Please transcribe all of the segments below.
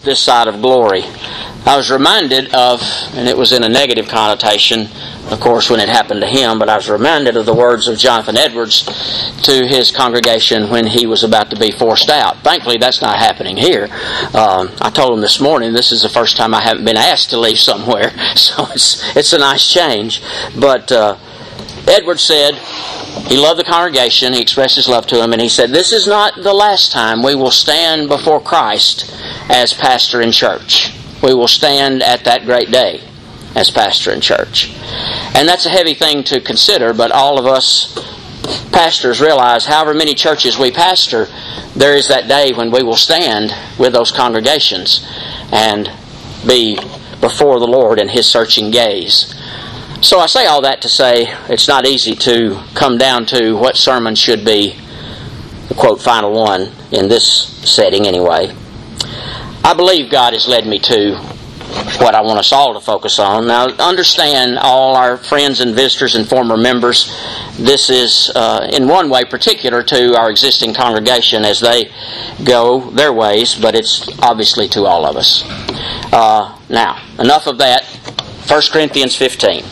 this side of glory. I was reminded of, and it was in a negative connotation, of course, when it happened to him, but I was reminded of the words of Jonathan Edwards to his congregation when he was about to be forced out. Thankfully, that's not happening here. I told him this morning, this is the first time I haven't been asked to leave somewhere, so it's a nice change. But Edwards said, he loved the congregation, he expressed his love to them, and he said, this is not the last time we will stand before Christ as pastor in church. We will stand at that great day as pastor in church. And that's a heavy thing to consider, but all of us pastors realize however many churches we pastor, there is that day when we will stand with those congregations and be before the Lord in His searching gaze. So I say all that to say it's not easy to come down to what sermon should be the quote final one in this setting anyway. I believe God has led me to what I want us all to focus on. Now, understand, all our friends and visitors and former members, this is in one way particular to our existing congregation as they go their ways, but it's obviously to all of us. Now, enough of that. 1 Corinthians 15.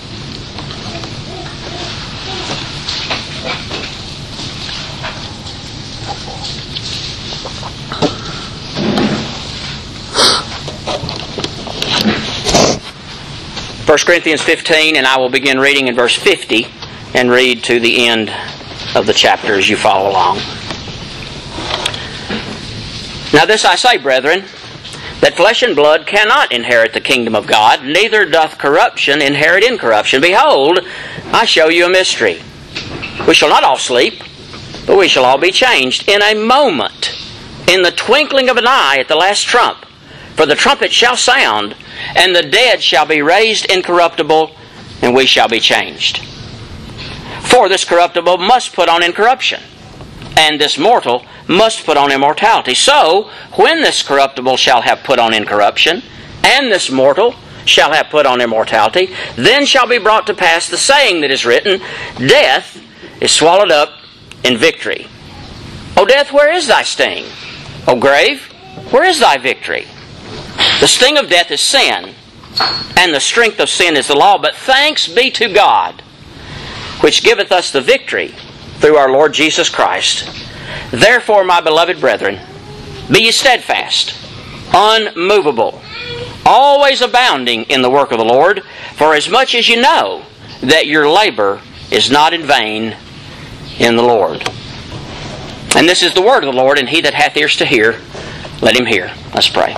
First Corinthians 15, and I will begin reading in verse 50 and read to the end of the chapter as you follow along. Now this I say, brethren, that flesh and blood cannot inherit the kingdom of God, neither doth corruption inherit incorruption. Behold, I show you a mystery. We shall not all sleep, but we shall all be changed in a moment, in the twinkling of an eye at the last trump. For the trumpet shall sound, and the dead shall be raised incorruptible, and we shall be changed. For this corruptible must put on incorruption, and this mortal must put on immortality. So, when this corruptible shall have put on incorruption, and this mortal shall have put on immortality, then shall be brought to pass the saying that is written, Death is swallowed up in victory. O death, where is thy sting? O grave, where is thy victory? The sting of death is sin, and the strength of sin is the law. But thanks be to God, which giveth us the victory through our Lord Jesus Christ. Therefore, my beloved brethren, be ye steadfast, unmovable, always abounding in the work of the Lord, for as much as you know that your labor is not in vain in the Lord. And this is the word of the Lord, and he that hath ears to hear, let him hear. Let's pray.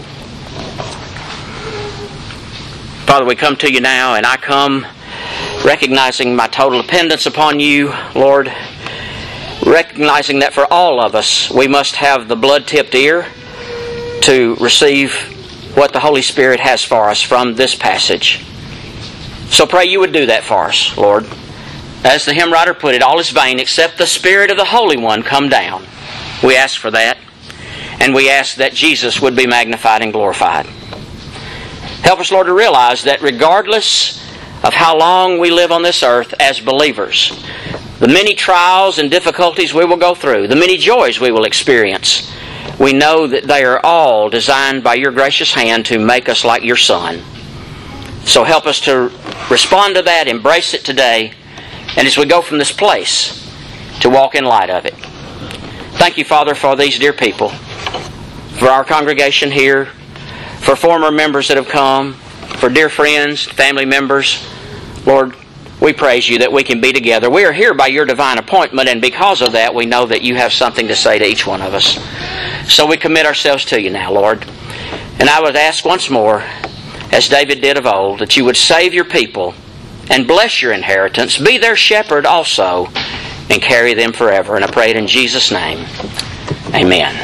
Father, we come to you now, and I come recognizing my total dependence upon you, Lord, recognizing that for all of us, we must have the blood-tipped ear to receive what the Holy Spirit has for us from this passage. So pray you would do that for us, Lord. As the hymn writer put it, all is vain except the Spirit of the Holy One come down. We ask for that, and we ask that Jesus would be magnified and glorified. Help us, Lord, to realize that regardless of how long we live on this earth as believers, the many trials and difficulties we will go through, the many joys we will experience, we know that they are all designed by your gracious hand to make us like your Son. So help us to respond to that, embrace it today, and as we go from this place, to walk in light of it. Thank you, Father, for these dear people, for our congregation here, for former members that have come, for dear friends, family members. Lord, we praise you that we can be together. We are here by your divine appointment, and because of that, we know that you have something to say to each one of us. So we commit ourselves to you now, Lord. And I would ask once more, as David did of old, that you would save your people and bless your inheritance, be their shepherd also, and carry them forever. And I pray it in Jesus' name. Amen.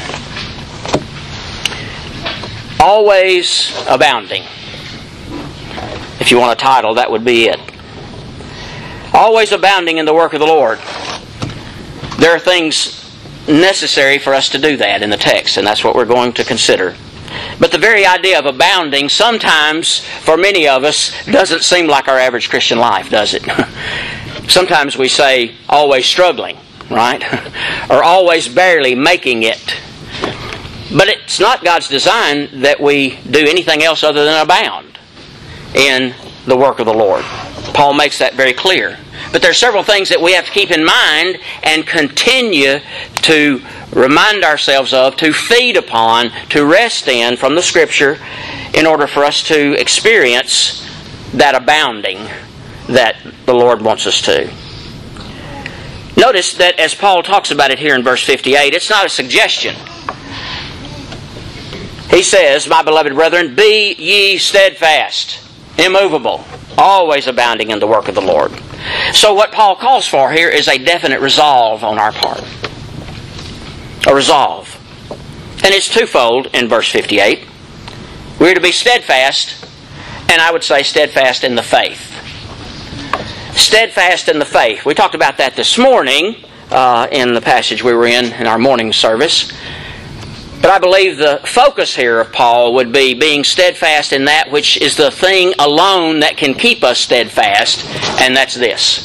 Always abounding. If you want a title, that would be it. Always abounding in the work of the Lord. There are things necessary for us to do that in the text, and that's what we're going to consider. But the very idea of abounding sometimes, for many of us, doesn't seem like our average Christian life, does it? Sometimes we say, always struggling, right? Or always barely making it. But it's not God's design that we do anything else other than abound in the work of the Lord. Paul makes that very clear. But there are several things that we have to keep in mind and continue to remind ourselves of, to feed upon, to rest in from the Scripture in order for us to experience that abounding that the Lord wants us to. Notice that as Paul talks about it here in verse 58, it's not a suggestion. He says, "My beloved brethren, be ye steadfast, immovable, always abounding in the work of the Lord." So what Paul calls for here is a definite resolve on our part. A resolve. And it's twofold in verse 58. We're to be steadfast, and I would say steadfast in the faith. Steadfast in the faith. We talked about that this morning in the passage we were in our morning service. But I believe the focus here of Paul would be being steadfast in that which is the thing alone that can keep us steadfast, and that's this.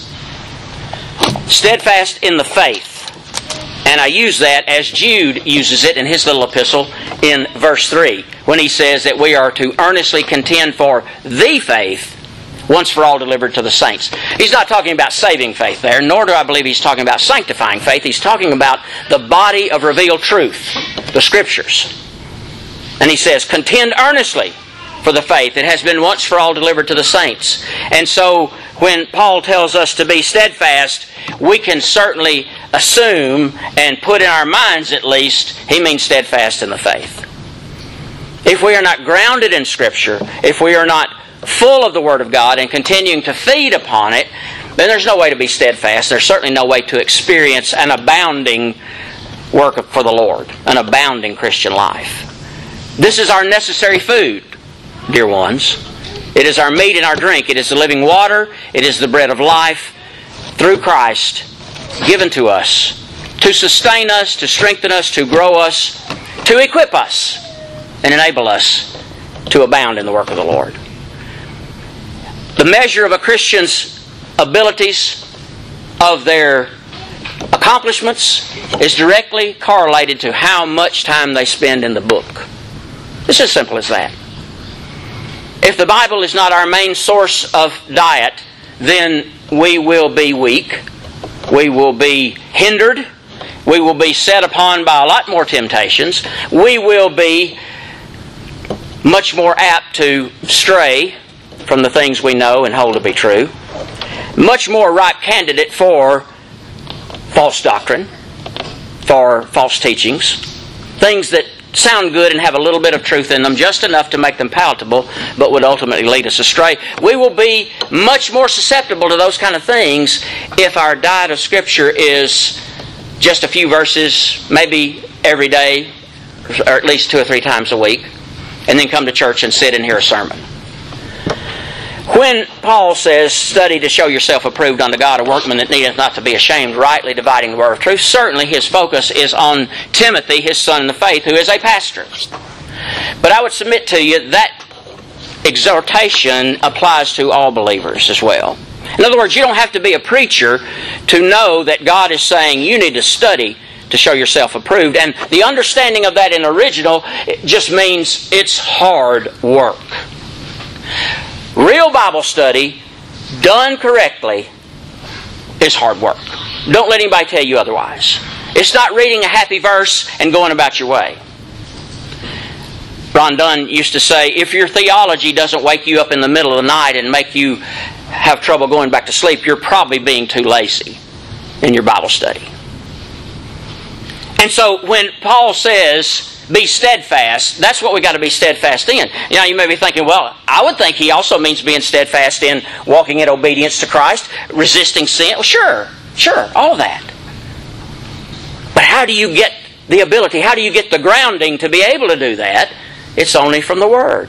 Steadfast in the faith. And I use that as Jude uses it in his little epistle in verse 3, when he says that we are to earnestly contend for the faith once for all delivered to the saints. He's not talking about saving faith there, nor do I believe he's talking about sanctifying faith. He's talking about the body of revealed truth, the Scriptures. And he says, contend earnestly for the faith. It has been once for all delivered to the saints. And so when Paul tells us to be steadfast, we can certainly assume and put in our minds at least, he means steadfast in the faith. If we are not grounded in Scripture, if we are not full of the Word of God and continuing to feed upon it, then there's no way to be steadfast. There's certainly no way to experience an abounding work for the Lord, an abounding Christian life. This is our necessary food, dear ones. It is our meat and our drink. It is the living water. It is the bread of life through Christ given to us to sustain us, to strengthen us, to grow us, to equip us, and enable us to abound in the work of the Lord. The measure of a Christian's abilities, of their accomplishments, is directly correlated to how much time they spend in the book. It's as simple as that. If the Bible is not our main source of diet, then we will be weak. We will be hindered. We will be set upon by a lot more temptations. We will be much more apt to stray from the things we know and hold to be true. Much more ripe candidate for false doctrine, for false teachings, things that sound good and have a little bit of truth in them, just enough to make them palatable, but would ultimately lead us astray. We will be much more susceptible to those kind of things if our diet of Scripture is just a few verses, maybe every day, or at least 2 or 3 times a week, and then come to church and sit and hear a sermon. When Paul says, study to show yourself approved unto God, a workman that needeth not to be ashamed, rightly dividing the word of truth, certainly his focus is on Timothy, his son in the faith, who is a pastor. But I would submit to you that exhortation applies to all believers as well. In other words, you don't have to be a preacher to know that God is saying you need to study to show yourself approved. And the understanding of that in original just means it's hard work. Real Bible study, done correctly, is hard work. Don't let anybody tell you otherwise. It's not reading a happy verse and going about your way. Ron Dunn used to say, if your theology doesn't wake you up in the middle of the night and make you have trouble going back to sleep, you're probably being too lazy in your Bible study. And so when Paul says, be steadfast, that's what we got to be steadfast in. You know, you may be thinking, well, I would think he also means being steadfast in walking in obedience to Christ, resisting sin. Well, sure, all that. But how do you get the ability, how do you get the grounding to be able to do that? It's only from the Word.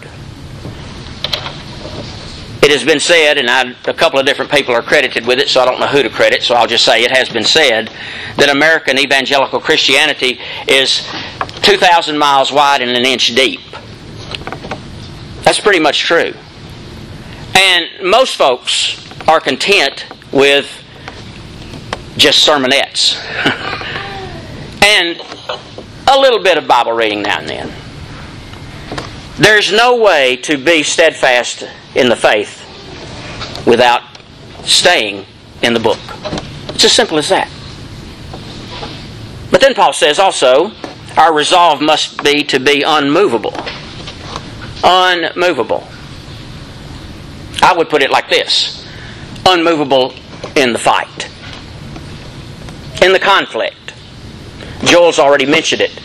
It has been said, and a couple of different people are credited with it, so I don't know who to credit, so I'll just say it has been said, that American evangelical Christianity is 2,000 miles wide and an inch deep. That's pretty much true. And most folks are content with just sermonettes. And a little bit of Bible reading now and then. There's no way to be steadfast in the faith without staying in the book. It's as simple as that. But then Paul says also, our resolve must be to be unmovable. Unmovable. I would put it like this. Unmovable in the fight. In the conflict. Joel's already mentioned it.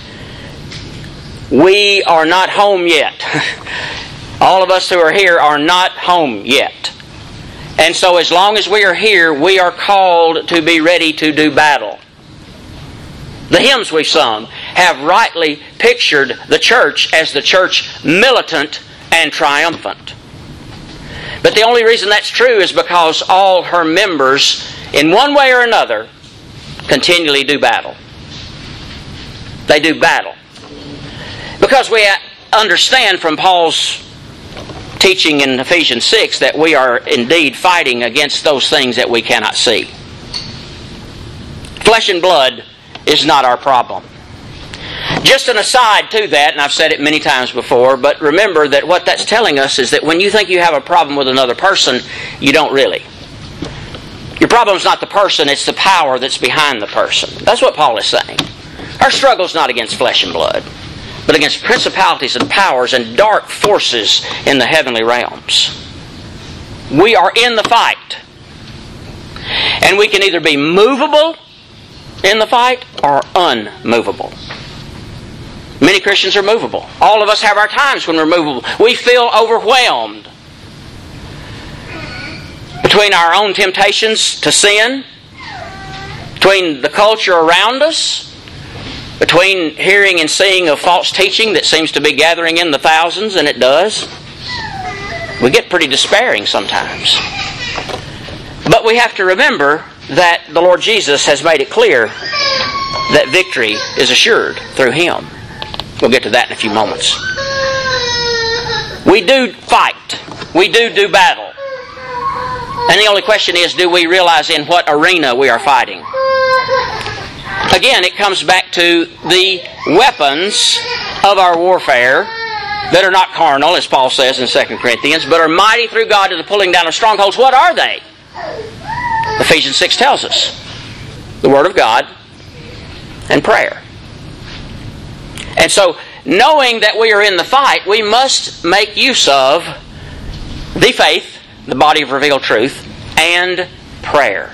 We are not home yet. All of us who are here are not home yet. And so as long as we are here, we are called to be ready to do battle. The hymns we've sung have rightly pictured the church as the church militant and triumphant. But the only reason that's true is because all her members, in one way or another, continually do battle. They do battle. Because we understand from Paul's teaching in Ephesians 6 that we are indeed fighting against those things that we cannot see. Flesh and blood is not our problem. Just an aside to that, and I've said it many times before, but remember that what that's telling us is that when you think you have a problem with another person, you don't really. Your problem's not the person, it's the power that's behind the person. That's what Paul is saying. Our struggle's not against flesh and blood, but against principalities and powers and dark forces in the heavenly realms. We are in the fight. And we can either be movable in the fight or unmovable. Many Christians are movable. All of us have our times when we're movable. We feel overwhelmed between our own temptations to sin, between the culture around us, between hearing and seeing of false teaching that seems to be gathering in the thousands, and it does. We get pretty despairing sometimes. But we have to remember that the Lord Jesus has made it clear that victory is assured through Him. We'll get to that in a few moments. We do fight. We do battle. And the only question is, do we realize in what arena we are fighting? Again, it comes back to the weapons of our warfare that are not carnal, as Paul says in 2 Corinthians, but are mighty through God to the pulling down of strongholds. What are they? Ephesians 6 tells us. The Word of God and prayer. And so, knowing that we are in the fight, we must make use of the faith, the body of revealed truth, and prayer.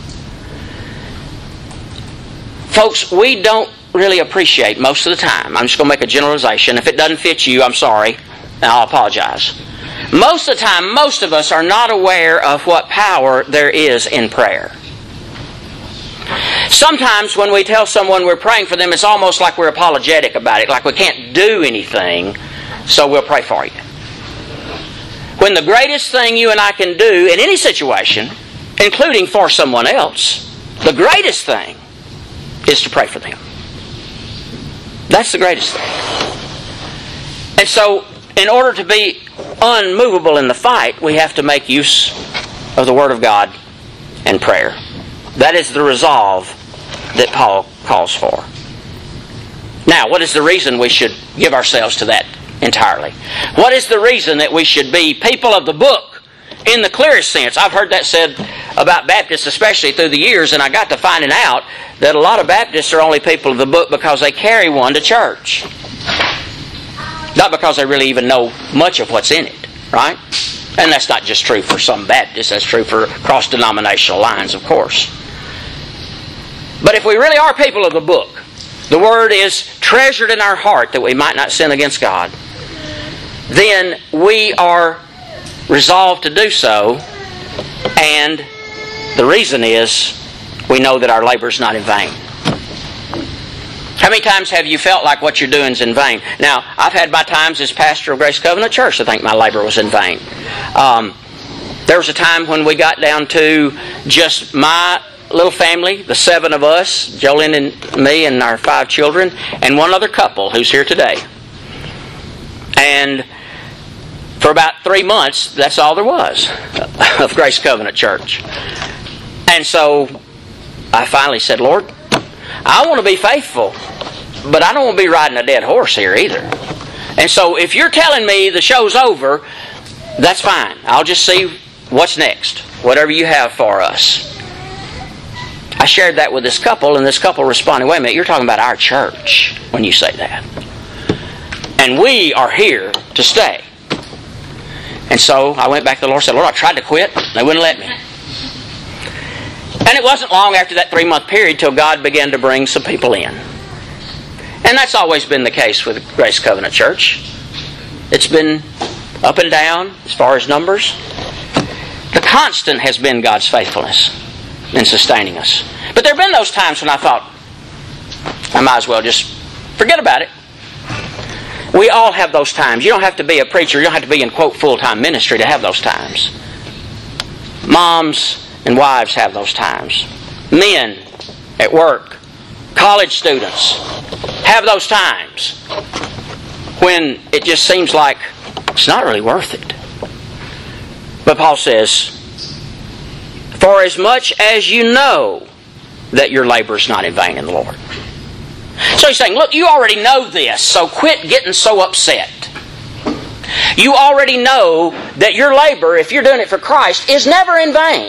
Folks, we don't really appreciate most of the time. I'm just going to make a generalization. If it doesn't fit you, I'm sorry, and I'll apologize. Most of the time, most of us are not aware of what power there is in prayer. Sometimes when we tell someone we're praying for them, it's almost like we're apologetic about it, like we can't do anything, so we'll pray for you. When the greatest thing you and I can do in any situation, including for someone else, the greatest thing is to pray for them. That's the greatest thing. And so, in order to be unmovable in the fight, we have to make use of the Word of God and prayer. That is the resolve that Paul calls for. Now, what is the reason we should give ourselves to that entirely? What is the reason that we should be people of the book in the clearest sense? I've heard that said about Baptists, especially through the years, and I got to finding out that a lot of Baptists are only people of the book because they carry one to church. Not because they really even know much of what's in it, right? And that's not just true for some Baptists, that's true for cross-denominational lines, of course. But if we really are people of the book, the Word is treasured in our heart that we might not sin against God, then we are resolved to do so, and the reason is we know that our labor is not in vain. How many times have you felt like what you're doing is in vain? Now, I've had my times as pastor of Grace Covenant Church to think my labor was in vain. There was a time when we got down to just my little family, the 7 of us, Jolene and me and our 5 children, and one other couple who's here today. And for about 3 months, that's all there was of Grace Covenant Church. And so I finally said, Lord, I want to be faithful, But I don't want to be riding a dead horse here either. And so if you're telling me the show's over, that's fine. I'll just see what's next. Whatever you have for us. I shared that with this couple, and this couple responded, wait a minute, you're talking about our church when you say that. And we are here to stay. And so I went back to the Lord and said, Lord, I tried to quit. They wouldn't let me. And it wasn't long after that 3-month period till God began to bring some people in. And that's always been the case with Grace Covenant Church. It's been up and down as far as numbers. The constant has been God's faithfulness in sustaining us. But there have been those times when I thought, I might as well just forget about it. We all have those times. You don't have to be a preacher. You don't have to be in, quote, full-time ministry to have those times. Moms and wives have those times. Men at work, college students have those times when it just seems like it's not really worth it. But Paul says, for as much as you know that your labor is not in vain in the Lord. So he's saying, look, you already know this, so quit getting so upset. You already know that your labor, if you're doing it for Christ, is never in vain.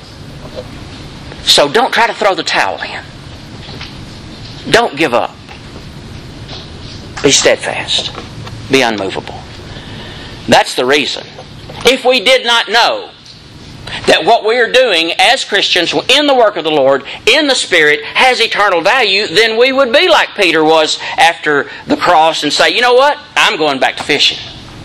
So don't try to throw the towel in. Don't give up. Be steadfast. Be unmovable. That's the reason. If we did not know that what we are doing as Christians in the work of the Lord, in the Spirit, has eternal value, then we would be like Peter was after the cross and say, you know what? I'm going back to fishing.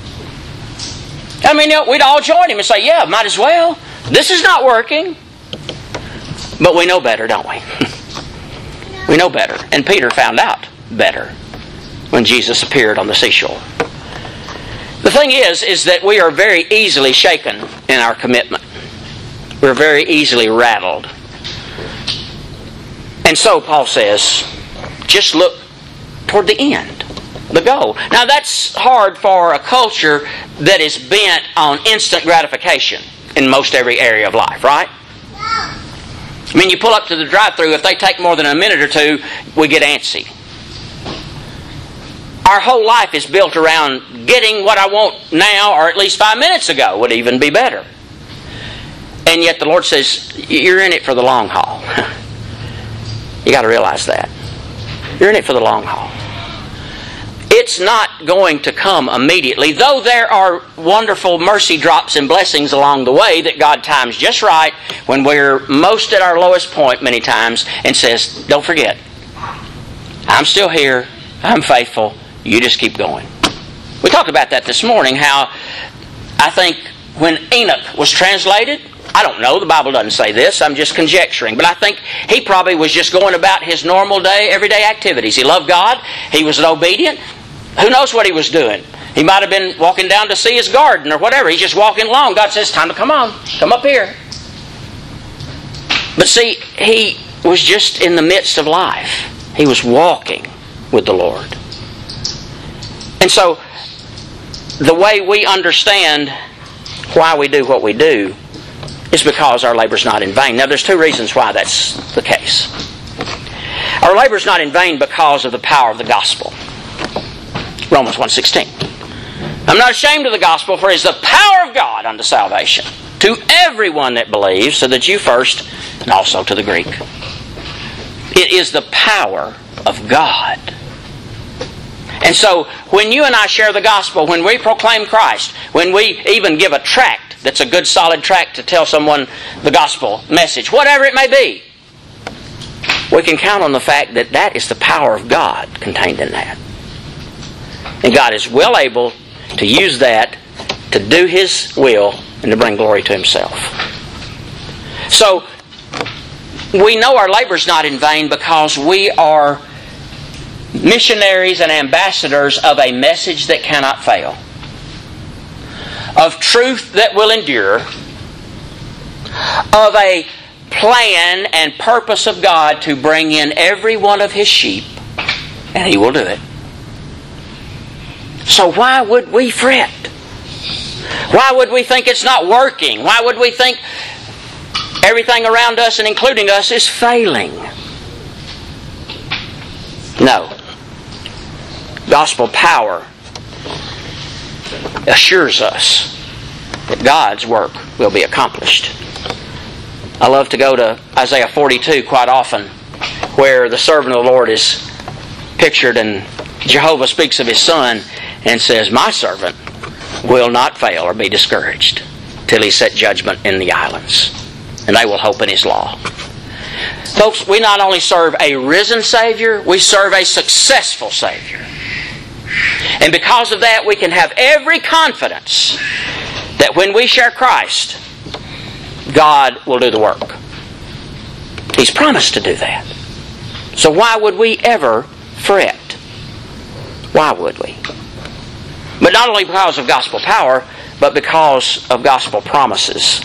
I mean, we'd all join him and say, yeah, might as well. This is not working. But we know better, don't we? We know better. And Peter found out better when Jesus appeared on the seashore. The thing is that we are very easily shaken in our commitment. We're very easily rattled. And so, Paul says, just look toward the end, the goal. Now, that's hard for a culture that is bent on instant gratification in most every area of life, right? I mean, you pull up to the drive-thru, if they take more than a minute or two, we get antsy. Our whole life is built around getting what I want now, or at least 5 minutes ago would even be better. And yet the Lord says, you're in it for the long haul. You got to realize that. You're in it for the long haul. It's not going to come immediately, though there are wonderful mercy drops and blessings along the way that God times just right when we're most at our lowest point many times and says, don't forget, I'm still here, I'm faithful, you just keep going. We talked about that this morning, how I think when Enoch was translated, I don't know, the Bible doesn't say this, I'm just conjecturing, but I think he probably was just going about his normal day, everyday activities. He loved God, he was obedient. Who knows what he was doing? He might have been walking down to see his garden or whatever. He's just walking along. God says, time to come on, come up here. But see, he was just in the midst of life. He was walking with the Lord. And so, the way we understand why we do what we do is because our labor is not in vain. Now, there's 2 reasons why that's the case. Our labor is not in vain because of the power of the gospel. Romans 1:16. I'm not ashamed of the gospel, for it is the power of God unto salvation to everyone that believes, to the Jew first, and also to the Greek. It is the power of God. And so, when you and I share the gospel, when we proclaim Christ, when we even give a tract that's a good solid tract to tell someone the gospel message, whatever it may be, we can count on the fact that that is the power of God contained in that. And God is well able to use that to do His will and to bring glory to Himself. So, we know our labor is not in vain because we are missionaries and ambassadors of a message that cannot fail, of truth that will endure, of a plan and purpose of God to bring in every one of His sheep, and He will do it. So why would we fret? Why would we think it's not working? Why would we think everything around us and including us is failing? No. Gospel power assures us that God's work will be accomplished. I love to go to Isaiah 42 quite often, where the servant of the Lord is pictured, and Jehovah speaks of His Son and says, "My servant will not fail or be discouraged till He set judgment in the islands, and they will hope in His law." Folks, we not only serve a risen Savior, we serve a successful Savior. And because of that, we can have every confidence that when we share Christ, God will do the work. He's promised to do that. So why would we ever fret? Why would we? But not only because of gospel power, but because of gospel promises.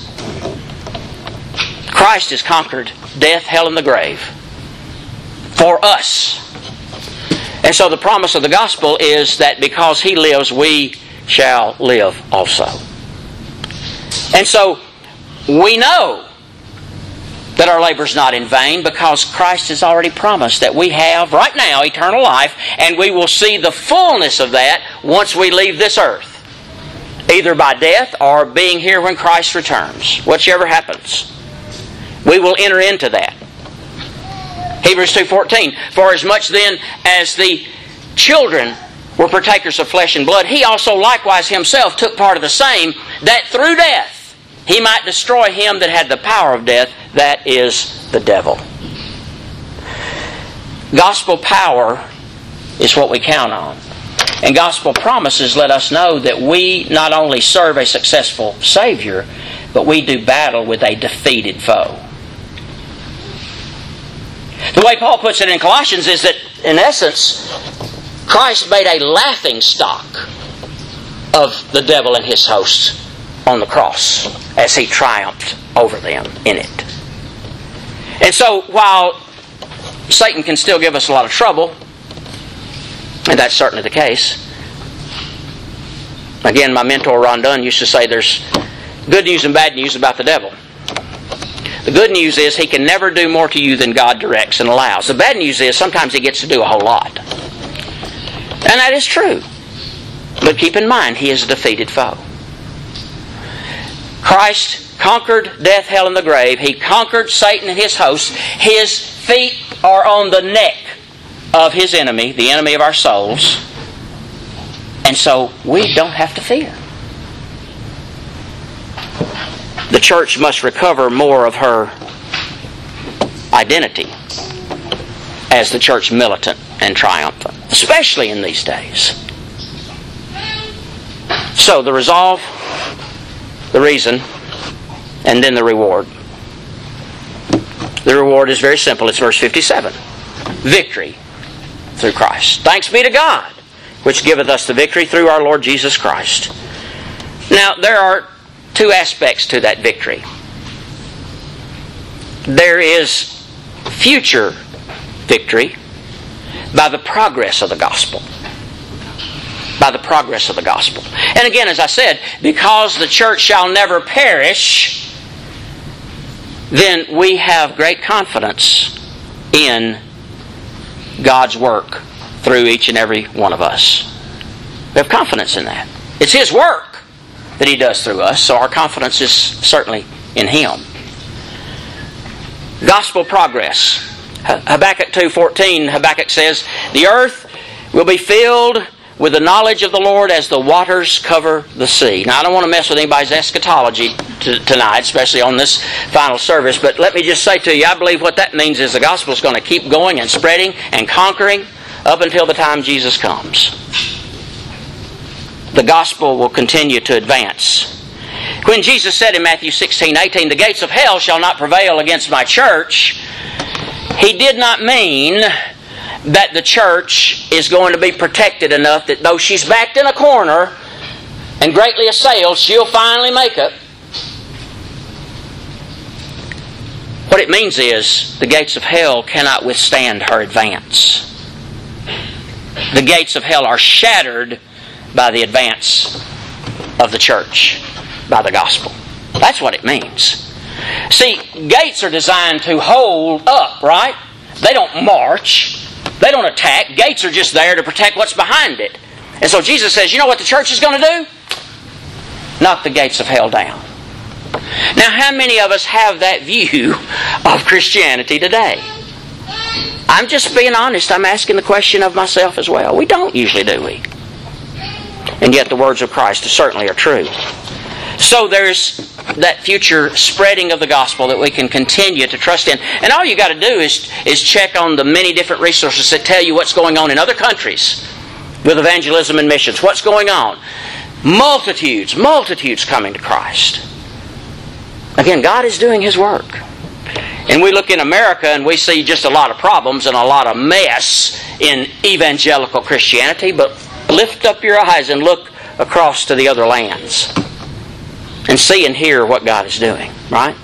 Christ has conquered death, hell, and the grave for us. And so the promise of the gospel is that because He lives, we shall live also. And so we know that our labor is not in vain, because Christ has already promised that we have right now eternal life, and we will see the fullness of that once we leave this earth, either by death or being here when Christ returns. Whichever happens, we will enter into that. Hebrews 2:14, "For as much then as the children were partakers of flesh and blood, He also likewise Himself took part of the same, that through death He might destroy him that had the power of death, that is, the devil." Gospel power is what we count on. And gospel promises let us know that we not only serve a successful Savior, but we do battle with a defeated foe. The way Paul puts it in Colossians is that, in essence, Christ made a laughing stock of the devil and his hosts on the cross as He triumphed over them in it. And so, while Satan can still give us a lot of trouble, and that's certainly the case. Again, my mentor Ron Dunn used to say there's good news and bad news about the devil. The good news is he can never do more to you than God directs and allows. The bad news is sometimes he gets to do a whole lot. And that is true. But keep in mind, he is a defeated foe. Christ conquered death, hell, and the grave. He conquered Satan and his hosts. His feet are on the neck of his enemy, the enemy of our souls. And so we don't have to fear. The church must recover more of her identity as the church militant and triumphant, especially in these days. So the resolve, the reason, and then the reward. The reward is very simple. It's verse 57. Victory through Christ. Thanks be to God, which giveth us the victory through our Lord Jesus Christ. Now, there are two aspects to that victory. There is future victory by the progress of the gospel. By the progress of the gospel. And again, as I said, because the church shall never perish, then we have great confidence in God's work through each and every one of us. We have confidence in that. It's His work that He does through us, so our confidence is certainly in Him. Gospel progress. Habakkuk 2:14, Habakkuk says, "The earth will be filled with the knowledge of the Lord as the waters cover the sea." Now, I don't want to mess with anybody's eschatology tonight, especially on this final service, but let me just say to you, I believe what that means is the gospel is going to keep going and spreading and conquering up until the time Jesus comes. The gospel will continue to advance. When Jesus said in Matthew 16:18, "The gates of hell shall not prevail against my church," He did not mean that the church is going to be protected enough that though she's backed in a corner and greatly assailed, she'll finally make it. What it means is the gates of hell cannot withstand her advance. The gates of hell are shattered by the advance of the church, by the gospel. That's what it means. See, gates are designed to hold up, right? They don't march. They don't attack. Gates are just there to protect what's behind it. And so Jesus says, you know what the church is going to do? Knock the gates of hell down. Now, how many of us have that view of Christianity today? I'm just being honest. I'm asking the question of myself as well. We don't usually, do we? And yet the words of Christ certainly are true. So there's that future spreading of the gospel that we can continue to trust in. And all you got to do is check on the many different resources that tell you what's going on in other countries with evangelism and missions. What's going on? Multitudes coming to Christ. Again, God is doing His work. And we look in America and we see just a lot of problems and a lot of mess in evangelical Christianity, but lift up your eyes and look across to the other lands and see and hear what God is doing, right?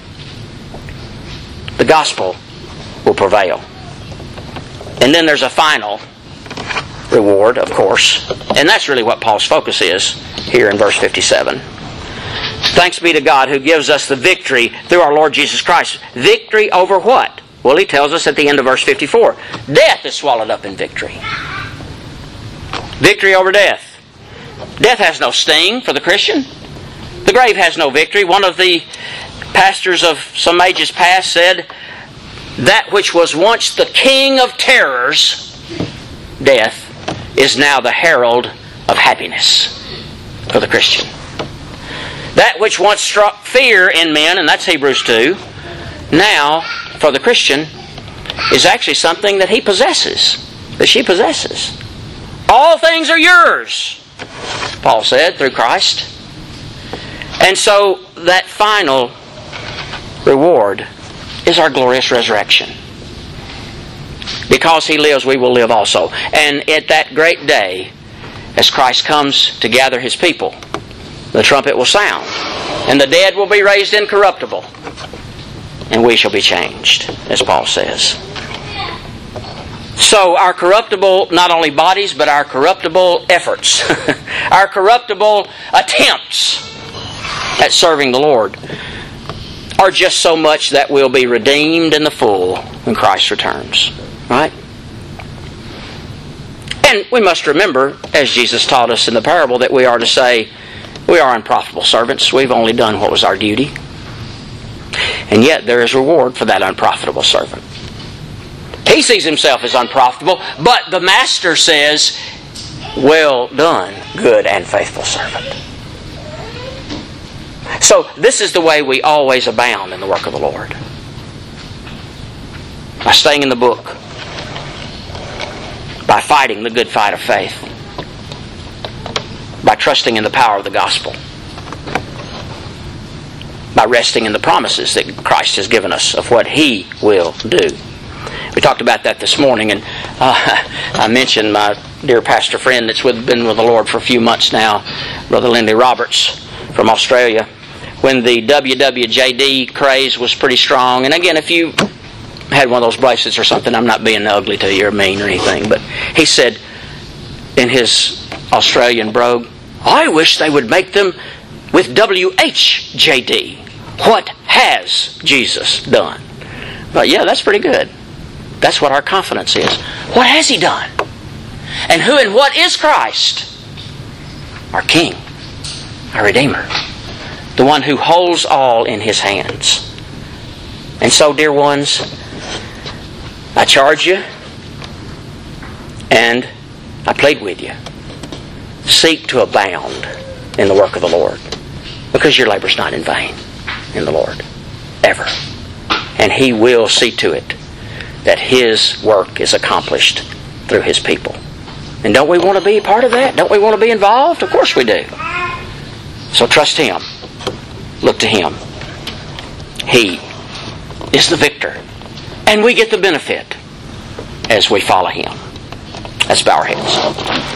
The gospel will prevail. And then there's a final reward, of course, and that's really what Paul's focus is here in verse 57. Thanks be to God who gives us the victory through our Lord Jesus Christ. Victory over what? Well, he tells us at the end of verse 54. Death is swallowed up in victory. Victory over death. Death has no sting for the Christian. The grave has no victory. One of the pastors of some ages past said, that which was once the king of terrors, death, is now the herald of happiness for the Christian. That which once struck fear in men, and that's Hebrews 2, now, for the Christian, is actually something that he possesses, that she possesses. All things are yours, Paul said, through Christ. And so, that final reward is our glorious resurrection. Because He lives, we will live also. And at that great day, as Christ comes to gather His people, the trumpet will sound, and the dead will be raised incorruptible, and we shall be changed, as Paul says. So our corruptible, not only bodies, but our corruptible efforts, our corruptible attempts at serving the Lord, are just so much that will be redeemed in the full when Christ returns. Right? And we must remember, as Jesus taught us in the parable, that we are to say, we are unprofitable servants. We've only done what was our duty. And yet there is reward for that unprofitable servant. He sees himself as unprofitable, but the Master says, well done, good and faithful servant. So this is the way we always abound in the work of the Lord. By staying in the book. By fighting the good fight of faith. By trusting in the power of the gospel. By resting in the promises that Christ has given us of what He will do. We talked about that this morning, and I mentioned my dear pastor friend that's been with the Lord for a few months now, Brother Lindy Roberts from Australia. When the WWJD craze was pretty strong, and again, if you had one of those bracelets or something, I'm not being ugly to you or mean or anything, but he said in his Australian brogue, I wish they would make them with WHJD. What has Jesus done? But yeah, that's pretty good. That's what our confidence is. What has He done? And who and what is Christ? Our King, our Redeemer, the one who holds all in His hands. And so, dear ones, I charge you and I plead with you. Seek to abound in the work of the Lord, because your labor's not in vain in the Lord, ever. And He will see to it that His work is accomplished through His people. And don't we want to be part of that? Don't we want to be involved? Of course we do. So trust Him. Look to Him. He is the victor. And we get the benefit as we follow Him. Let's bow our heads.